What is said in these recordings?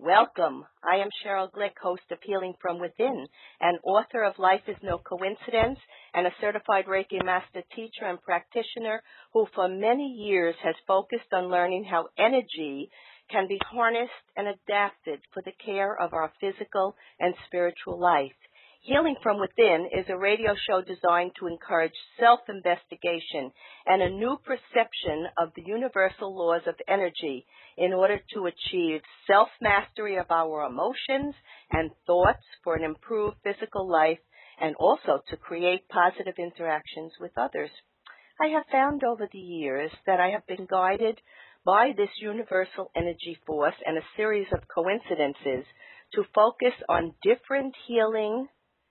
Welcome. I am Cheryl Glick, host of Healing from Within, and author of Life is No Coincidence, and a certified Reiki master teacher and practitioner who for many years has focused on learning how energy can be harnessed and adapted for the care of our physical and spiritual life. Healing from Within is a radio show designed to encourage self-investigation and a new perception of the universal laws of energy in order to achieve self-mastery of our emotions and thoughts for an improved physical life and also to create positive interactions with others. I have found over the years that I have been guided by this universal energy force and a series of coincidences to focus on different healing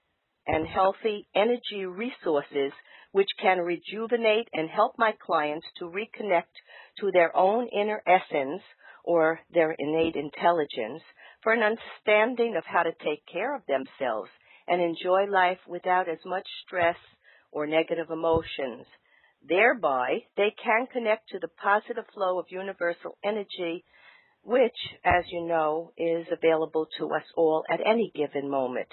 and healthy energy resources which can rejuvenate and help my clients to reconnect to their own inner essence or their innate intelligence for an understanding of how to take care of themselves and enjoy life without as much stress or negative emotions. Thereby, they can connect to the positive flow of universal energy, which, as you know, is available to us all at any given moment.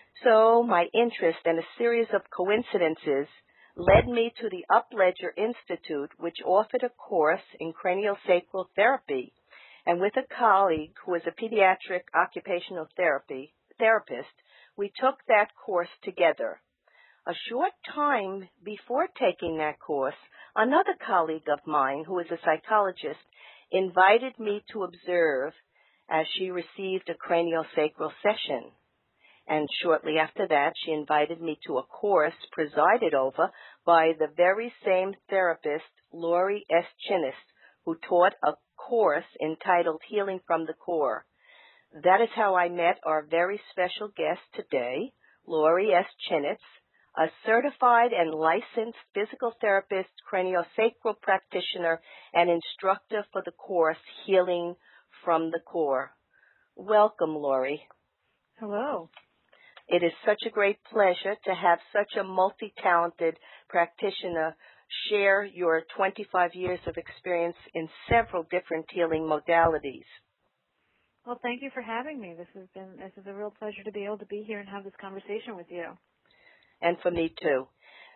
So my interest and a series of coincidences led me to the Upledger Institute, which offered a course in craniosacral therapy. And with a colleague who is a pediatric occupational therapist, we took that course together. A short time before taking that course, another colleague of mine, who is a psychologist, invited me to observe as she received a craniosacral session. And shortly after that, she invited me to a course presided over by the very same therapist, Laurie S. Chinnis, who taught a course entitled Healing from the Core. That is how I met our very special guest today, Laurie S. Chinnis, a certified and licensed physical therapist, craniosacral practitioner, and instructor for the course Healing from the Core. Welcome, Laurie. Hello. It is such a great pleasure to have such a multi-talented practitioner share your 25 years of experience in several different healing modalities. Well, thank you for having me. This is a real pleasure to be able to be here and have this conversation with you. And for me too.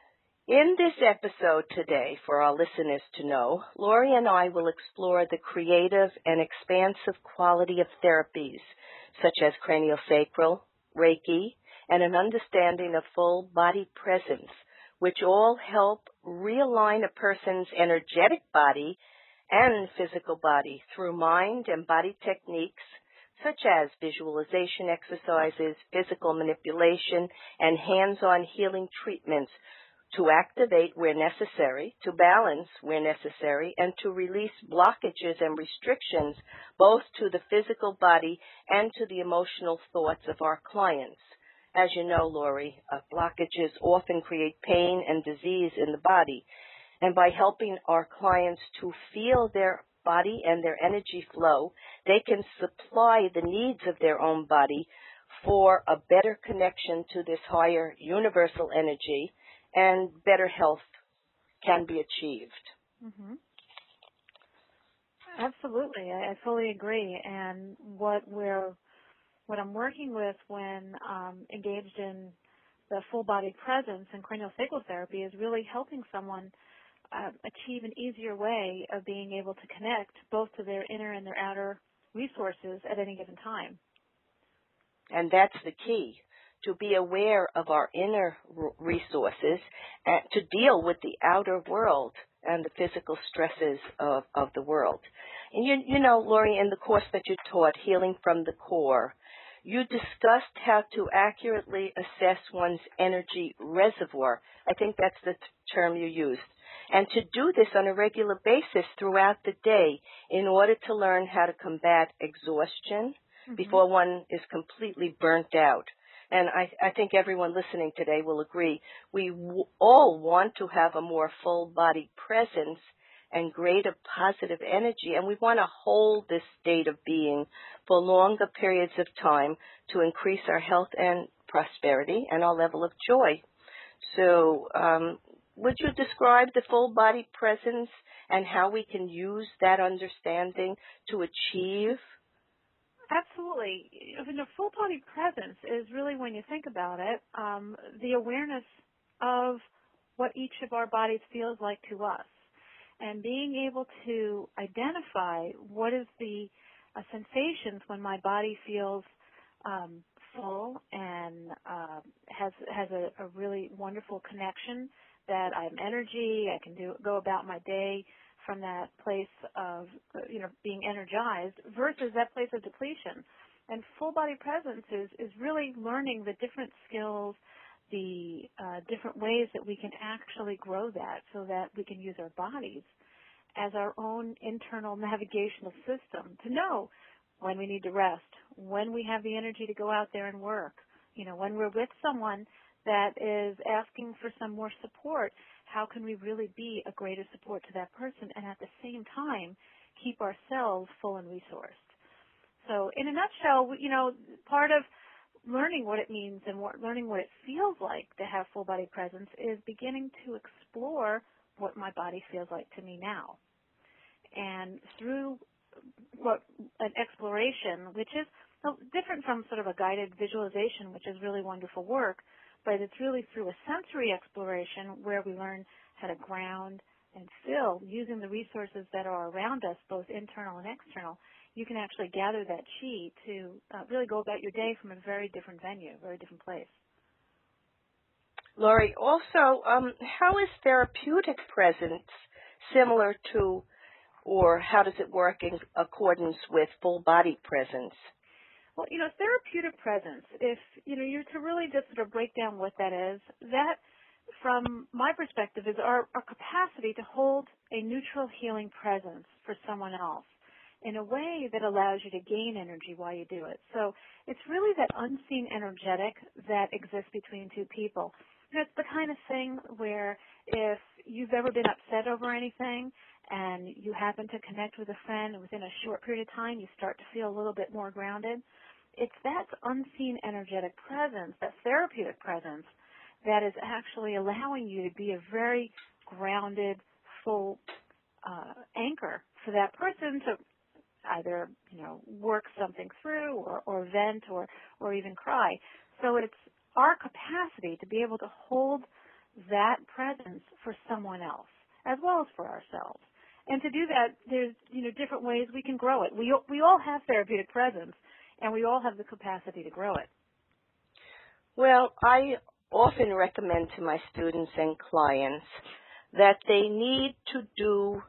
In this episode today, for our listeners to know, Laurie and I will explore the creative and expansive quality of therapies such as craniosacral, Reiki, and an understanding of full body presence, which all help realign a person's energetic body and physical body through mind and body techniques such as visualization exercises, physical manipulation, and hands-on healing treatments to activate where necessary, to balance where necessary, and to release blockages and restrictions both to the physical body and to the emotional thoughts of our clients. As you know, Laurie, blockages often create pain and disease in the body. And by helping our clients to feel their body and their energy flow, they can supply the needs of their own body for a better connection to this higher universal energy, and better health can be achieved. Mm-hmm. Absolutely. I fully agree. And what I'm working with when engaged in the full body presence and craniosacral therapy is really helping someone achieve an easier way of being able to connect both to their inner and their outer resources at any given time. And that's the key, to be aware of our inner resources and to deal with the outer world and the physical stresses of the world. And you know, Laurie, in the course that you taught, Healing from the Core, you discussed how to accurately assess one's energy reservoir. I think that's the term you used. And to do this on a regular basis throughout the day in order to learn how to combat exhaustion before one is completely burnt out. And I think everyone listening today will agree. We all want to have a more full body presence and greater positive energy, and we want to hold this state of being for longer periods of time to increase our health and prosperity and our level of joy. So would you describe the full body presence and how we can use that understanding to achieve Absolutely. Full body presence is really, when you think about it, the awareness of what each of our bodies feels like to us, and being able to identify what is the sensations when my body feels full and has a really wonderful connection, that I'm energy, I can go about my day from that place of being energized versus that place of depletion. And full body presence is really learning the different skills, the different ways that we can actually grow that, so that we can use our bodies as our own internal navigational system to know when we need to rest, when we have the energy to go out there and work, when we're with someone that is asking for some more support, how can we really be a greater support to that person and at the same time keep ourselves full and resourced? So in a nutshell, part of learning what it means and learning what it feels like to have full body presence is beginning to explore what my body feels like to me now. And through an exploration, which is different from sort of a guided visualization, which is really wonderful work, but it's really through a sensory exploration where we learn how to ground and feel using the resources that are around us, both internal and external. You can actually gather that chi to really go about your day from a very different venue, very different place. Laurie, also, how is therapeutic presence similar to, or how does it work in accordance with full body presence? Well, therapeutic presence, if, you're to really just sort of break down what that is, that, from my perspective, is our capacity to hold a neutral healing presence for someone else in a way that allows you to gain energy while you do it. So it's really that unseen energetic that exists between two people. It's the kind of thing where if you've ever been upset over anything and you happen to connect with a friend and within a short period of time you start to feel a little bit more grounded, it's that unseen energetic presence, that therapeutic presence, that is actually allowing you to be a very grounded, full anchor for that person to either, work something through or vent or even cry. So it's our capacity to be able to hold that presence for someone else as well as for ourselves. And to do that, there's, different ways we can grow it. We all have therapeutic presence, and we all have the capacity to grow it. Well, I often recommend to my students and clients that they need to do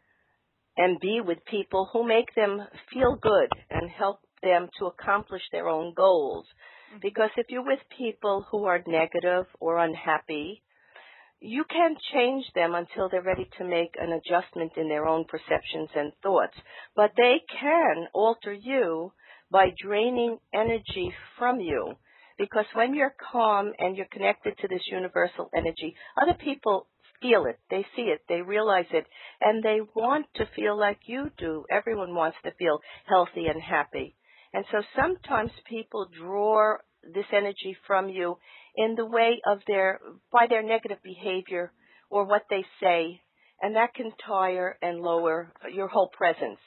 and be with people who make them feel good and help them to accomplish their own goals. Because if you're with people who are negative or unhappy, you can't change them until they're ready to make an adjustment in their own perceptions and thoughts. But they can alter you by draining energy from you. Because when you're calm and you're connected to this universal energy, other people feel it, they see it, they realize it, and they want to feel like you do. Everyone wants to feel healthy and happy. And so sometimes people draw this energy from you in the way of by their negative behavior or what they say, and that can tire and lower your whole presence.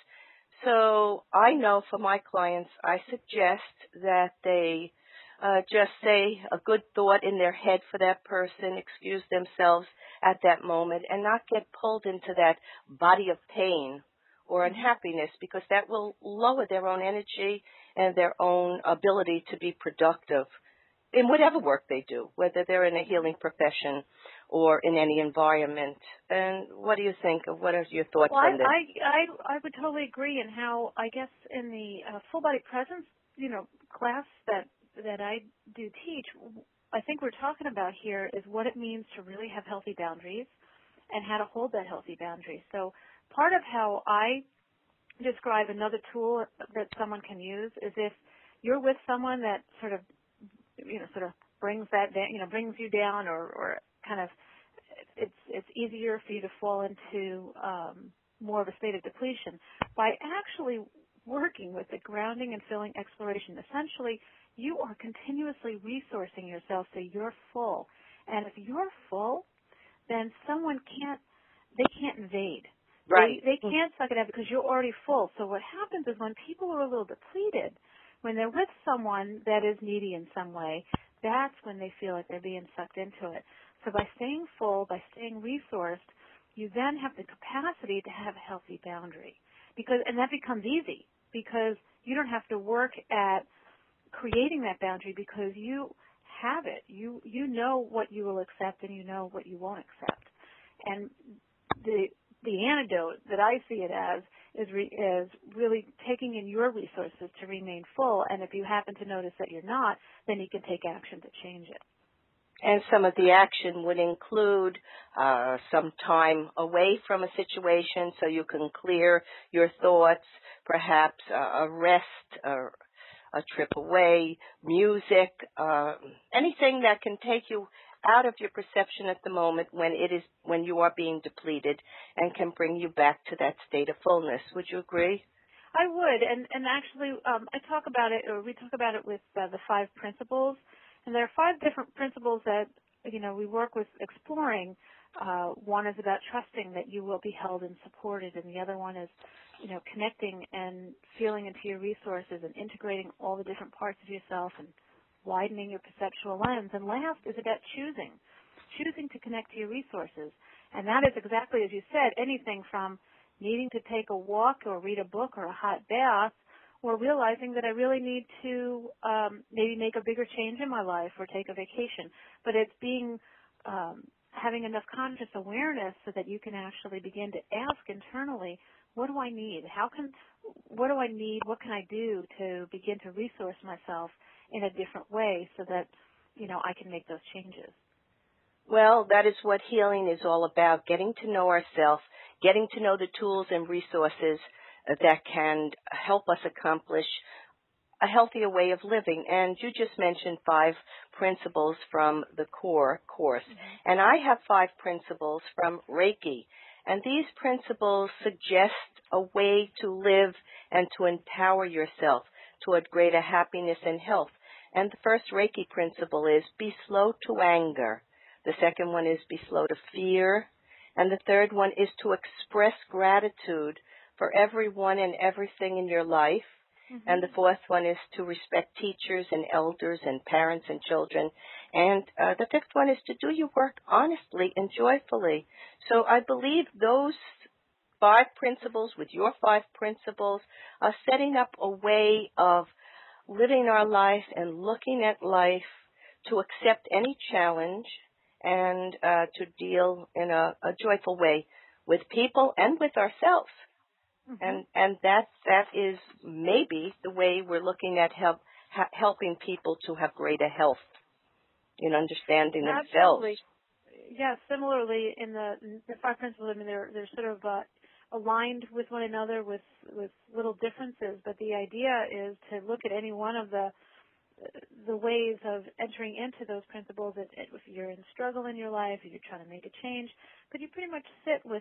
So I know for my clients, I suggest that they just say a good thought in their head for that person, excuse themselves at that moment, and not get pulled into that body of pain or unhappiness, because that will lower their own energy and their own ability to be productive in whatever work they do, whether they're in a healing profession or in any environment. And what do you think? What are your thoughts on this? I would totally agree, and how, I guess, in the full body presence, class that I do teach, I think we're talking about here is what it means to really have healthy boundaries and how to hold that healthy boundary. So part of how I describe another tool that someone can use is if you're with someone that sort of brings that down, brings you down, or kind of it's easier for you to fall into more of a state of depletion by actually working with the grounding and filling exploration. Essentially, you are continuously resourcing yourself so you're full. And if you're full, then someone can't invade. Right. They can't suck it out because you're already full. So what happens is when people are a little depleted, when they're with someone that is needy in some way, that's when they feel like they're being sucked into it. So by staying full, by staying resourced, you then have the capacity to have a healthy boundary. And that becomes easy because you don't have to work at creating that boundary because you have it. You know what you will accept and you know what you won't accept. And the antidote that I see it as is really taking in your resources to remain full. And if you happen to notice that you're not, then you can take action to change it. And some of the action would include some time away from a situation so you can clear your thoughts, perhaps a rest, a trip away, music, anything that can take you out of your perception at the moment when you are being depleted and can bring you back to that state of fullness. Would you agree? I would, and actually, I talk about it, or we talk about it with the 5 principles, and there are 5 different principles that we work with exploring. One is about trusting that you will be held and supported, and the other one is, connecting and feeling into your resources and integrating all the different parts of yourself and widening your perceptual lens. And last is about choosing to connect to your resources, and that is exactly as you said, anything from needing to take a walk or read a book or a hot bath, or realizing that I really need to maybe make a bigger change in my life or take a vacation. But it's having enough conscious awareness so that you can actually begin to ask internally, what do I need? What do I need? What can I do to begin to resource myself in a different way so that, I can make those changes? Well, that is what healing is all about, getting to know ourselves, getting to know the tools and resources that can help us accomplish a healthier way of living. And you just mentioned 5 principles from the core course. Mm-hmm. And I have 5 principles from Reiki. And these principles suggest a way to live and to empower yourself toward greater happiness and health. And the first Reiki principle is be slow to anger. The second one is be slow to fear. And the third one is to express gratitude for everyone and everything in your life. Mm-hmm. And the fourth one is to respect teachers and elders and parents and children. And the fifth one is to do your work honestly and joyfully. So I believe those 5 principles with your 5 principles are setting up a way of living our life and looking at life to accept any challenge and to deal in a joyful way with people and with ourselves. Mm-hmm. And that is maybe the way we're looking at helping people to have greater health in understanding themselves. Yeah, similarly in the 5 principles, I mean, they're sort of aligned with one another with little differences, but the idea is to look at any one of the ways of entering into those principles. If you're in struggle in your life, if you're trying to make a change, but you pretty much sit with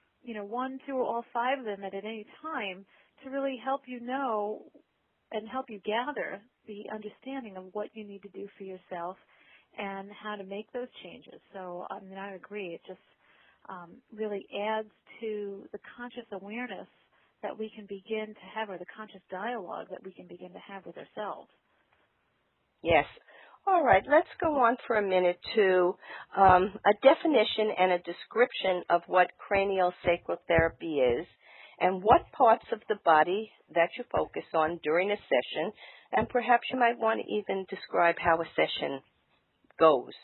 1, 2, or all 5 of them at any time to really help you know and help you gather the understanding of what you need to do for yourself and how to make those changes. So, I mean, I agree. It just really adds to the conscious awareness that we can begin to have, or the conscious dialogue that we can begin to have with ourselves. Yes. All right, let's go on for a minute to a definition and a description of what craniosacral therapy is and what parts of the body that you focus on during a session, and perhaps you might want to even describe how a session goes.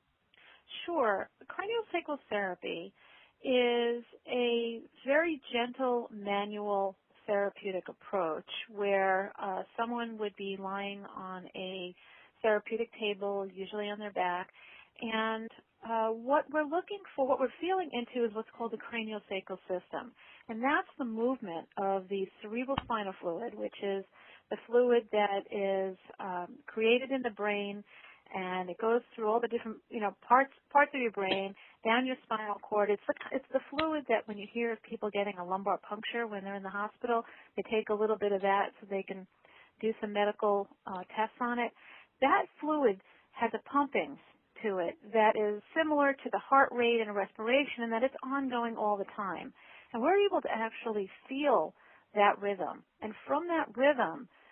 Sure. Craniosacral therapy is a very gentle manual therapeutic approach where someone would be lying on a therapeutic table, usually on their back, and what we're feeling into is what's called the craniosacral system, and that's the movement of the cerebral spinal fluid, which is the fluid that is created in the brain, and it goes through all the different parts of your brain, down your spinal cord. It's the fluid that when you hear of people getting a lumbar puncture when they're in the hospital, they take a little bit of that so they can do some medical tests on it. That fluid has a pumping to it that is similar to the heart rate and respiration, and that it's ongoing all the time. And we're able to actually feel that rhythm. And from that rhythm,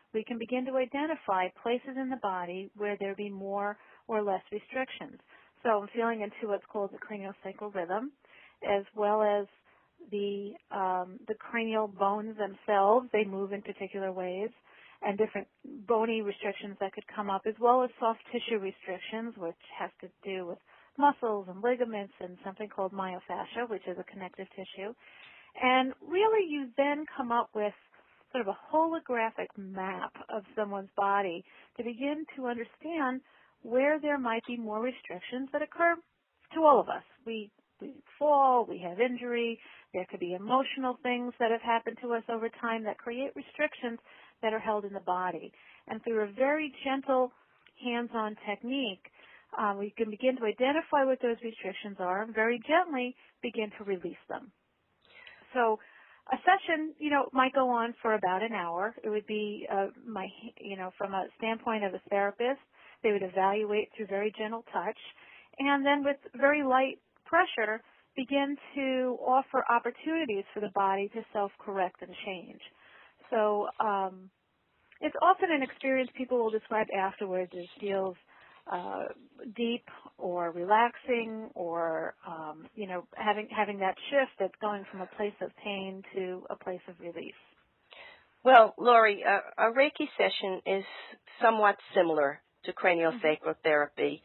we can begin to identify places in the body where there be more or less restrictions. So I'm feeling into what's called the craniosacral rhythm, as well as the cranial bones themselves. They move in particular ways, and different bony restrictions that could come up, as well as soft tissue restrictions, which has to do with muscles and ligaments and something called myofascia, which is a connective tissue. And really you then come up with sort of a holographic map of someone's body to begin to understand where there might be more restrictions that occur to all of us. We fall, we have injury, there could be emotional things that have happened to us over time that create restrictions that are held in the body. And through a very gentle hands-on technique, we can begin to identify what those restrictions are and very gently begin to release them. So a session, might go on for about an hour. It would be, from a standpoint of a therapist, they would evaluate through very gentle touch, and then with very light pressure, begin to offer opportunities for the body to self-correct and change. So it's often an experience people will describe afterwards as feels deep or relaxing, or having that shift that's going from a place of pain to a place of relief. Well, Lori, a Reiki session is somewhat similar to craniosacral therapy.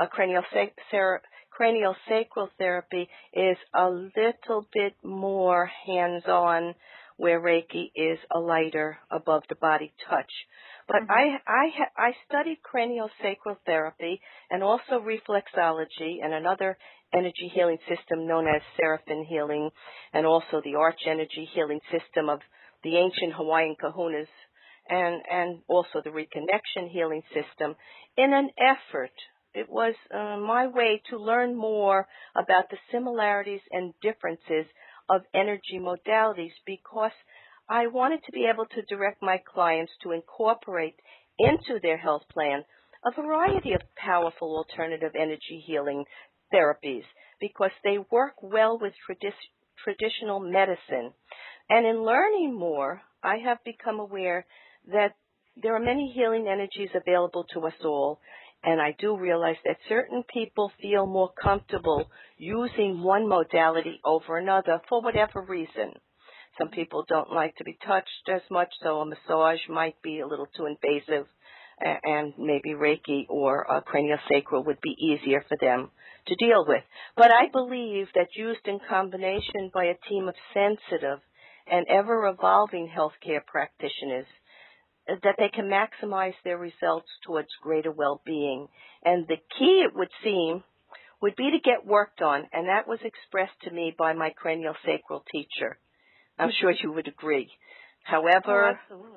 Craniosacral therapy is a little bit more hands-on, where Reiki is a lighter, above-the-body touch. But I studied craniosacral therapy and also reflexology and another energy healing system known as Seraphim healing, and also the arch energy healing system of the ancient Hawaiian kahunas, and also the reconnection healing system, in an effort. It was my way to learn more about the similarities and differences of energy modalities, because I wanted to be able to direct my clients to incorporate into their health plan a variety of powerful alternative energy healing therapies, because they work well with traditional medicine. And in learning more, I have become aware that there are many healing energies available to us all, and I do realize that certain people feel more comfortable using one modality over another for whatever reason. Some people don't like to be touched as much, so a massage might be a little too invasive, and maybe Reiki or craniosacral would be easier for them to deal with. But I believe that used in combination by a team of sensitive and ever-evolving healthcare practitioners, that they can maximize their results towards greater well-being. And the key, it would seem, would be to get work done, and that was expressed to me by my craniosacral teacher. I'm sure you would agree. However,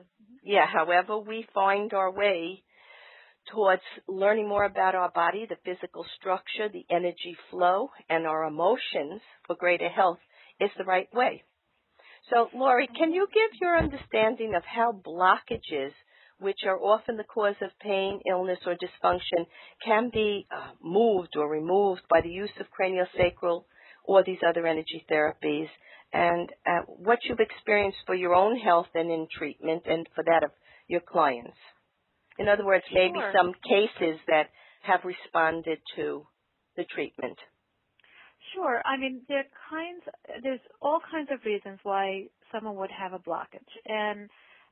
however we find our way towards learning more about our body, the physical structure, the energy flow, and our emotions for greater health is the right way. So, Lori, can you give your understanding of how blockages, which are often the cause of pain, illness, or dysfunction, can be moved or removed by the use of craniosacral or these other energy therapies, and what you've experienced for your own health and in treatment and for that of your clients? In other words, maybe some cases that have responded to the treatment. Sure. I mean, there's all kinds of reasons why someone would have a blockage. And,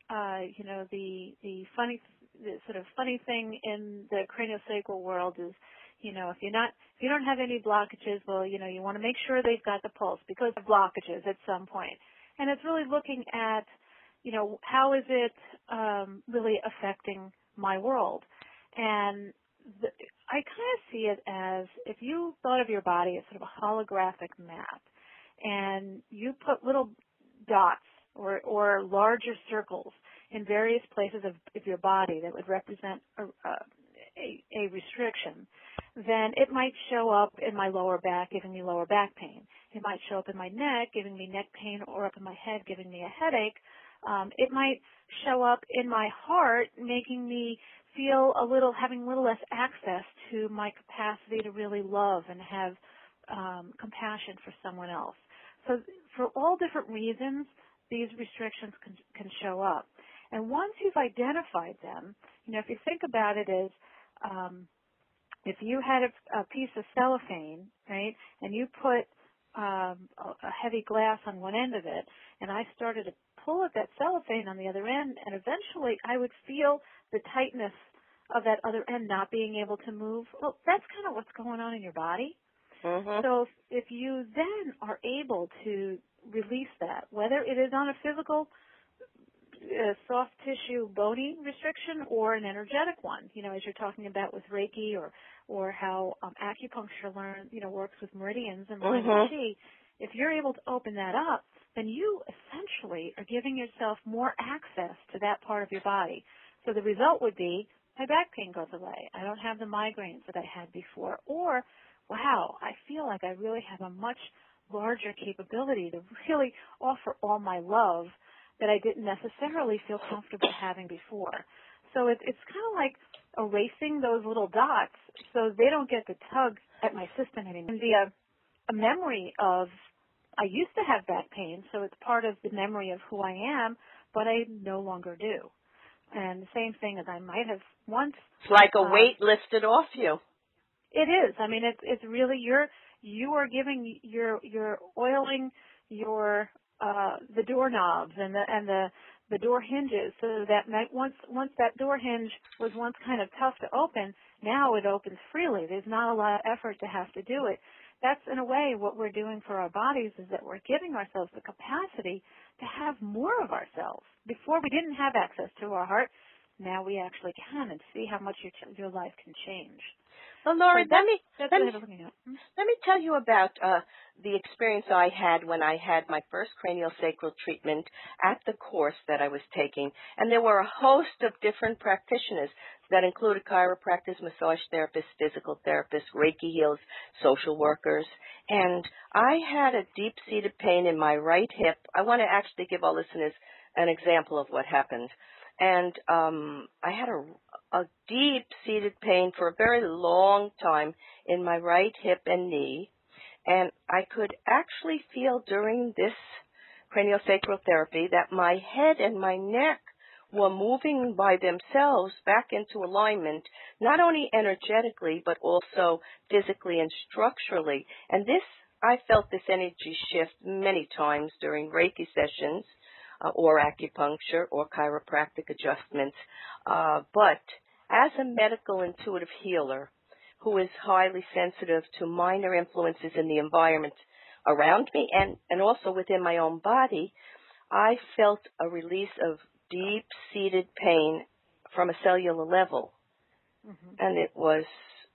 the sort of funny thing in the craniosacral world is, if you don't have any blockages, well, you want to make sure they've got the pulse, because of blockages at some point. And it's really looking at, how is it really affecting my world? And I kind of see it as if you thought of your body as sort of a holographic map, and you put little dots or larger circles in various places of your body that would represent a restriction, then it might show up in my lower back, giving me lower back pain. It might show up in my neck, giving me neck pain, or up in my head, giving me a headache. It might show up in my heart, making me feel having a little less access to my capacity to really love and have compassion for someone else. So for all different reasons, these restrictions can show up. And once you've identified them, if you think about it as if you had a piece of cellophane, right, and you put a heavy glass on one end of it, and I started to pull at that cellophane on the other end, and eventually I would feel the tightness of that other end not being able to move. Well, that's kind of what's going on in your body. Mm-hmm. So if you then are able to release that, whether it is on a physical soft tissue bony restriction or an energetic one, as you're talking about with Reiki or how acupuncture works with meridians and lines of chi, if you're able to open that up, then you essentially are giving yourself more access to that part of your body. So the result would be my back pain goes away. I don't have the migraines that I had before. Or, wow, I feel like I really have a much larger capability to really offer all my love that I didn't necessarily feel comfortable having before. So it's kind of like erasing those little dots so they don't get to tug at my system anymore. And a memory of, I used to have back pain, so it's part of the memory of who I am, but I no longer do. And the same thing as I might have once. It's like a weight lifted off you. It is. I mean, it's really you are giving you're oiling your the doorknobs and the door hinges, so that once that door hinge was once kind of tough to open, now it opens freely. There's not a lot of effort to have to do it. That's, in a way, what we're doing for our bodies, is that we're giving ourselves the capacity to have more of ourselves. Before, we didn't have access to our heart. Now we actually can, and see how much your life can change. Well, Laurie, So let me tell you about the experience I had when I had my first craniosacral treatment at the course that I was taking. And there were a host of different practitioners that included chiropractors, massage therapists, physical therapists, Reiki healers, social workers. And I had a deep-seated pain in my right hip. I want to actually give our listeners an example of what happened. And I had a deep-seated pain for a very long time in my right hip and knee. And I could actually feel during this craniosacral therapy that my head and my neck were moving by themselves back into alignment, not only energetically, but also physically and structurally. And I felt this energy shift many times during Reiki sessions, or acupuncture or chiropractic adjustments. But as a medical intuitive healer who is highly sensitive to minor influences in the environment around me and also within my own body, I felt a release of deep-seated pain from a cellular level. Mm-hmm. And it was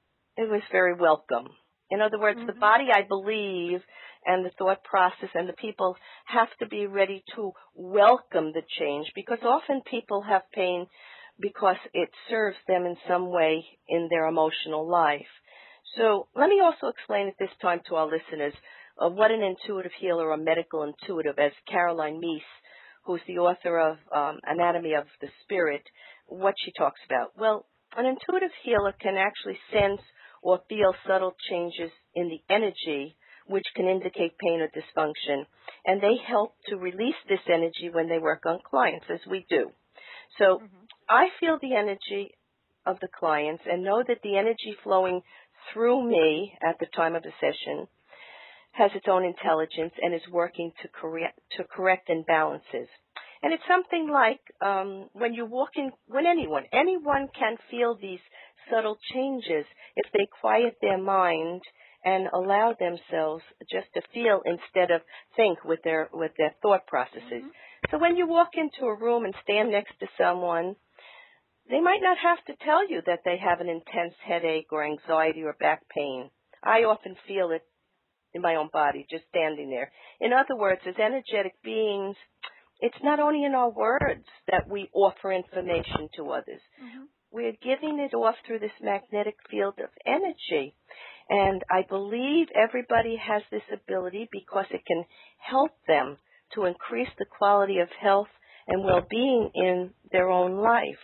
very welcome. In other words, the body, I believe, and the thought process and the people have to be ready to welcome the change, because often people have pain because it serves them in some way in their emotional life. So let me also explain at this time to our listeners what an intuitive healer or medical intuitive, as Caroline Meese, who's the author of Anatomy of the Spirit, what she talks about. Well, an intuitive healer can actually sense or feel subtle changes in the energy which can indicate pain or dysfunction, and they help to release this energy when they work on clients, as we do. So I feel the energy of the clients and know that the energy flowing through me at the time of the session has its own intelligence and is working to correct imbalances. And it's something like when you walk in, when anyone can feel these subtle changes if they quiet their mind and allow themselves just to feel instead of think with their thought processes. So when you walk into a room and stand next to someone, they might not have to tell you that they have an intense headache or anxiety or back pain. I often feel it in my own body just standing there. In other words, as energetic beings, it's not only in our words that we offer information to others. We're giving it off through this magnetic field of energy. And I believe everybody has this ability because it can help them to increase the quality of health and well-being in their own life.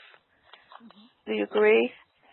Do you agree?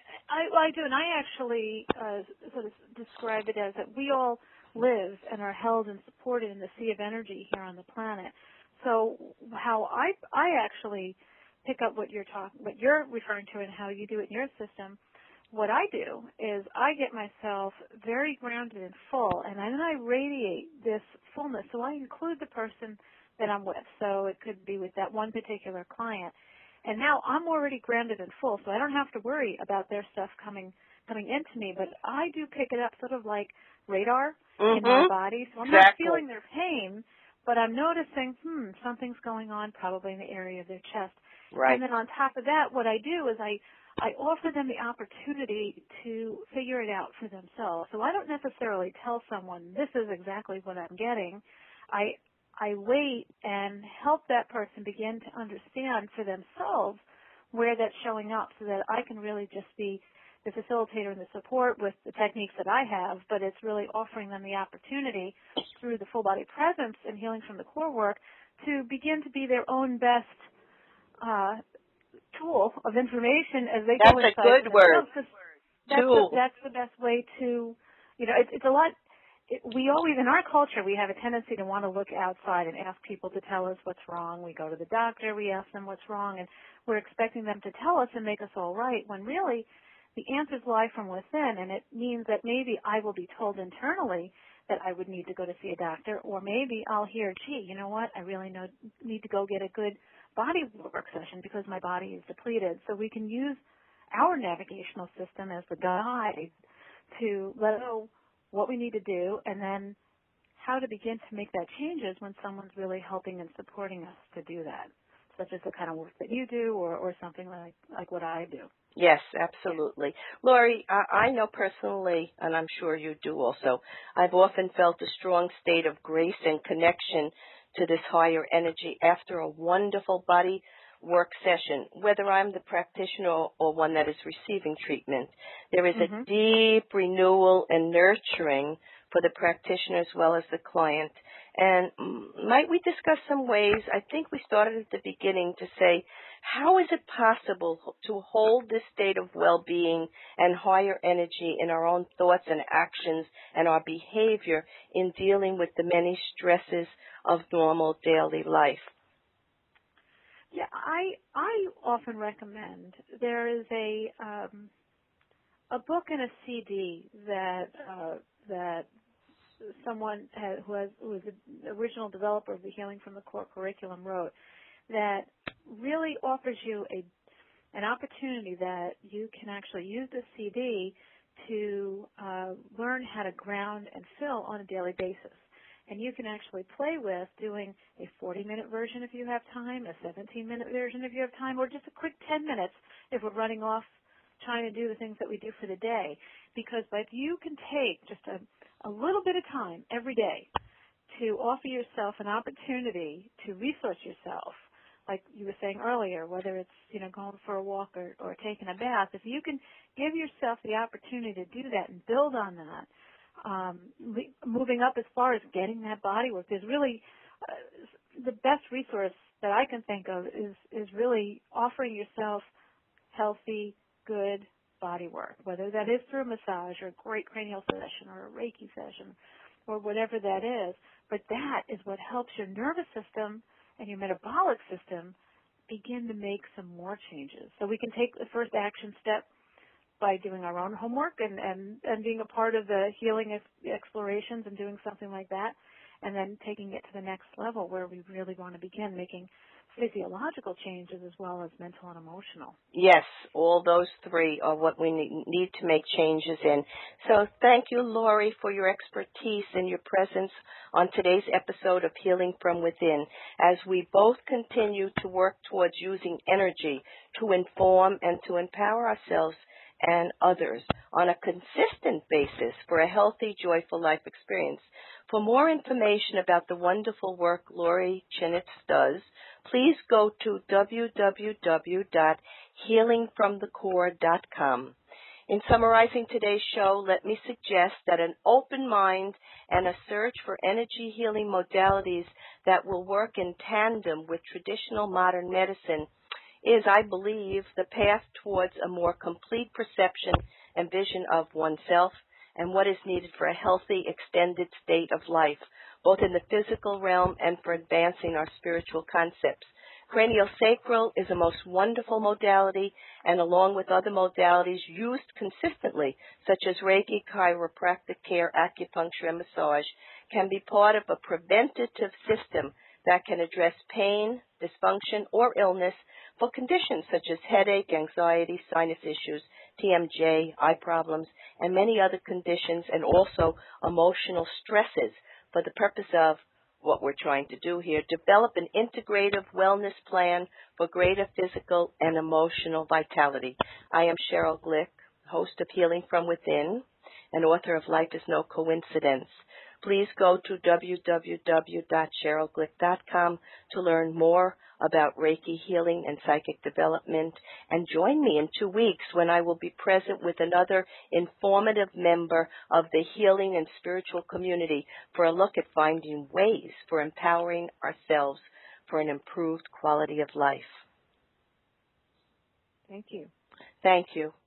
I do, and I actually sort of describe it as that we all live and are held and supported in the sea of energy here on the planet. So how I actually pick up what you're referring to and how you do it in your system, what I do is I get myself very grounded and full, and then I radiate this fullness. So I include the person that I'm with. So it could be with that one particular client. And now I'm already grounded and full, so I don't have to worry about their stuff coming into me. But I do pick it up sort of like radar in my body. So I'm not feeling their pain, but I'm noticing, something's going on probably in the area of their chest. Right. And then on top of that, what I do is I offer them the opportunity to figure it out for themselves. So I don't necessarily tell someone, this is exactly what I'm getting. I wait and help that person begin to understand for themselves where that's showing up so that I can really just be the facilitator and the support with the techniques that I have, but it's really offering them the opportunity through the full body presence and healing from the core work to begin to be their own best tool of information as they go inside. That's a good word. That's the best way to, it's a lot. We always, in our culture, we have a tendency to want to look outside and ask people to tell us what's wrong. We go to the doctor, we ask them what's wrong, and we're expecting them to tell us and make us all right, when really the answers lie from within, and it means that maybe I will be told internally that I would need to go to see a doctor, or maybe I'll hear, gee, you know what, I really need to go get a good body work session because my body is depleted. So we can use our navigational system as the guide to let us know what we need to do and then how to begin to make that changes when someone's really helping and supporting us to do that, such as the kind of work that you do or something like what I do. Yes, absolutely. Laurie, I know personally, and I'm sure you do also, I've often felt a strong state of grace and connection to this higher energy after a wonderful body work session, whether I'm the practitioner or one that is receiving treatment. There is a deep renewal and nurturing for the practitioner as well as the client. And might we discuss some ways? I think we started at the beginning to say, how is it possible to hold this state of well-being and higher energy in our own thoughts and actions and our behavior in dealing with the many stresses of normal daily life? Yeah, I often recommend there is a book and a CD that someone who was the original developer of the Healing from the Core curriculum wrote, that really offers you an opportunity that you can actually use the CD to learn how to ground and fill on a daily basis. And you can actually play with doing a 40-minute version if you have time, a 17-minute version if you have time, or just a quick 10 minutes if we're running off trying to do the things that we do for the day. Because if you can take just a little bit of time every day to offer yourself an opportunity to resource yourself, like you were saying earlier, whether it's going for a walk or taking a bath, if you can give yourself the opportunity to do that and build on that, moving up as far as getting that body work, there's really the best resource that I can think of is really offering yourself healthy, good body work, whether that is through a massage or a great cranial session or a Reiki session or whatever that is. But that is what helps your nervous system and your metabolic system begin to make some more changes. So we can take the first action step by doing our own homework and being a part of the healing explorations and doing something like that, and then taking it to the next level where we really want to begin making physiological changes as well as mental and emotional. Yes, all those three are what we need to make changes in. So thank you, Laurie, for your expertise and your presence on today's episode of Healing from Within, as we both continue to work towards using energy to inform and to empower ourselves and others on a consistent basis for a healthy, joyful life experience. For more information about the wonderful work Laurie Chinitz does, please go to www.healingfromthecore.com. In summarizing today's show, let me suggest that an open mind and a search for energy healing modalities that will work in tandem with traditional modern medicine is, I believe, the path towards a more complete perception and vision of oneself and what is needed for a healthy, extended state of life, both in the physical realm and for advancing our spiritual concepts. Craniosacral is a most wonderful modality, and along with other modalities used consistently, such as Reiki, chiropractic care, acupuncture, and massage, can be part of a preventative system that can address pain, dysfunction, or illness for conditions such as headache, anxiety, sinus issues, TMJ, eye problems, and many other conditions, and also emotional stresses for the purpose of what we're trying to do here, develop an integrative wellness plan for greater physical and emotional vitality. I am Cheryl Glick, host of Healing from Within and author of Life is No Coincidence. Please go to www.cherylglick.com to learn more about Reiki healing and psychic development, and join me in 2 weeks when I will be present with another informative member of the healing and spiritual community for a look at finding ways for empowering ourselves for an improved quality of life. Thank you. Thank you.